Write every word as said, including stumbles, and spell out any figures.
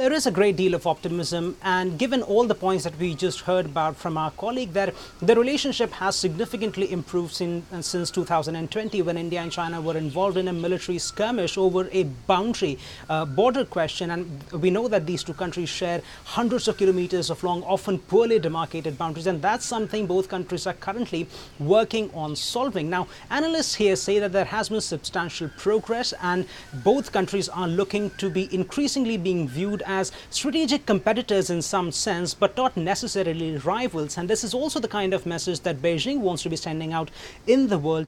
there is a great deal of optimism, and given all the points that we just heard about from our colleague, that the relationship has significantly improved sin, uh, since two thousand twenty, when India and China were involved in a military skirmish over a boundary uh, border question. And we know that these two countries share hundreds of kilometers of long, often poorly demarcated boundaries, and that's something both countries are currently working on solving. Now, analysts here say that there has been substantial progress, and both countries are looking to be increasingly being viewed as strategic competitors in some sense, but not necessarily rivals. And this is also the kind of message that Beijing wants to be sending out in the world.